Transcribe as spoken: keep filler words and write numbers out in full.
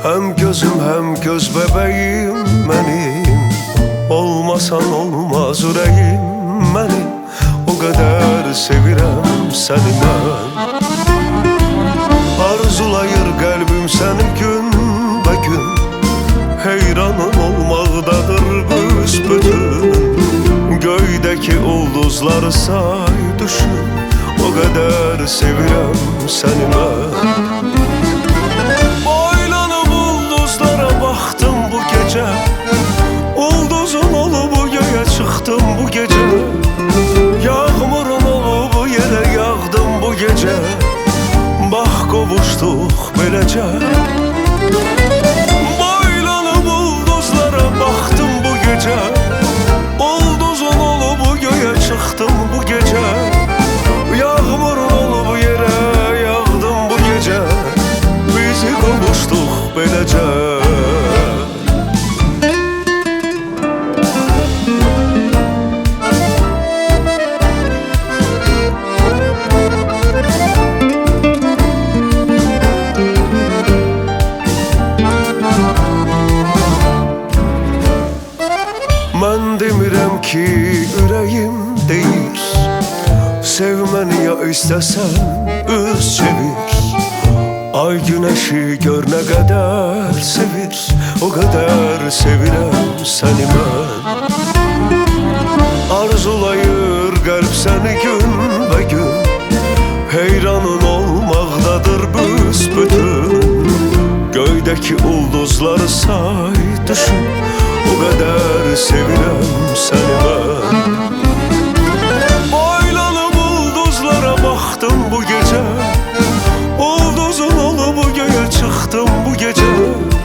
Hem gözüm hem göz bebeğim benim, olmasan olmaz yüreğim benim. O kadar sevirem seni ben. Arzulayır kalbim seni gün be gün. Heyranın olmaqdadır büsbütün. Göydeki ulduzları say düşün. O kadar sevirem seni ben. Boylanıp ulduzlara baktım bu gece. Ulduzun olup bu göğe çıktım bu gece. Yağmurun olup bu yere yağdım bu gece. Bak kovuştuk böylece. Boylanıp ulduzlara baktım bu gece. Ulduzun olup bu göğe çıktım bu gece. Yağmurun olup bu yere yağdım bu gece. Bizi kovuştuk böylece. Ben demirəm ki ürəyim deyir, sevməni ya istəsən üz çevir. Ay güneşi gör nə qədər sevir, o qədər sevirəm səni mən. Arzulayır qəlb səni gün və gün. Heyranın olmaqdadır büsbütün. Göydəki ulduzları say düşün. O kadar sevirem seni ben. Boylanıp ulduzlara baktım bu gece. Ulduzun olup bu göğe çıktım bu gece.